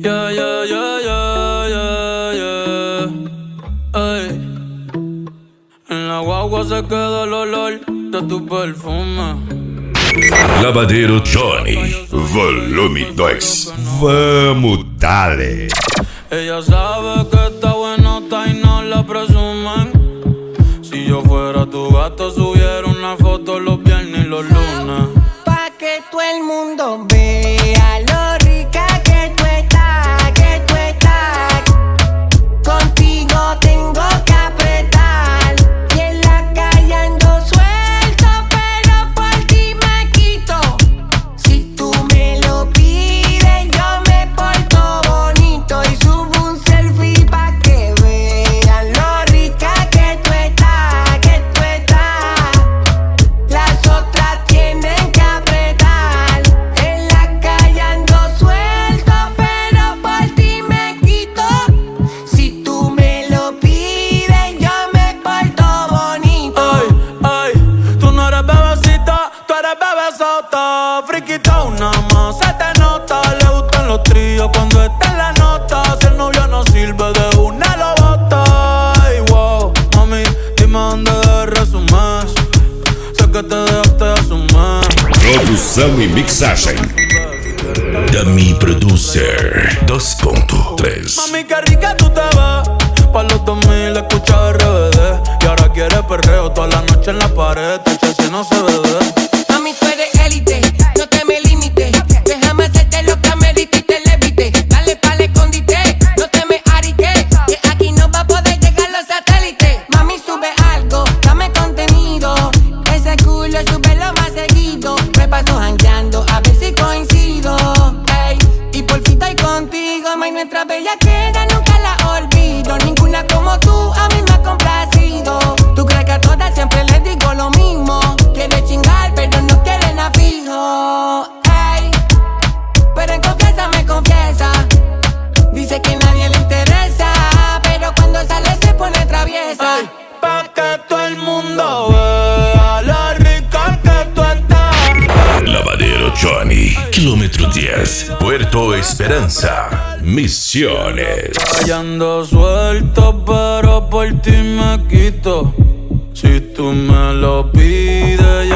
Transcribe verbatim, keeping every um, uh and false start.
Yeah, yeah, yeah, yeah, yeah, yeah. Ey. En la guagua se queda el olor de tu perfume. Lavadeiro Johnny, volume dois. Vamos dale. Ella sabe que está buenota y no la presumen. Si yo fuera tu gato, subiera una foto los viernes y los lunes. Pa' que todo el mundo vea lo rica que tú estás, que tú estás. Contigo tengo que apretar. Y en la calle ando suelto, pero por ti me quito. Si tú me lo pides, yo me porto bonito y subo un selfie pa' que vean lo rica que tú estás, que tú estás. Las otras tienen que apretar. En la calle ando suelto, pero por ti me quito. Si tú me lo pides, yo me porto bonito. Ay, ay, tú no eres bebecita, tú eres bebesota. Friquita una más, se te nota. Le gustan los tríos cuando está en la nota. Si el novio no sirve, de una lo bota. Ay, wow, mami, dime dónde de resumir. Sé que te dejaste de asumir. Produção e mixagem Dummy Producer dois ponto três. Mami, qué rica tú te ves. Pa' los dos mil escucha R B D. Y ahora quiere perreo toda la noche en la pared. Te si no se ve. Mami, tú eres élite, no te me limites. Déjame hacerte lo que amerite y te levite. Dale pa'l escondite, no te me ariques. Que aquí no va a poder llegar los satélites. Mami, sube algo, dame contenido. Ese culo súbelo más seguido. Me paso jangueando a ver si coincido. Ey, y por fin estoy contigo. May, nuestra bellaquera nunca la olvido. Ninguna como tú a mí me ha complacido. Tú crees que a todas siempre les digo lo mismo. Quiere chingar pero no quiere nada fijo. Ey, pero en confianza me confiesa. Dice que nadie le interesa, pero cuando sale se pone traviesa. Ay, pa' que todo el mundo vea la rica que tú estás. Lavadeiro Johnny, quilômetro dez, Puerto Esperança, Misiones. Ando suelto, pero por ti me quito. Si tú me lo pides, yo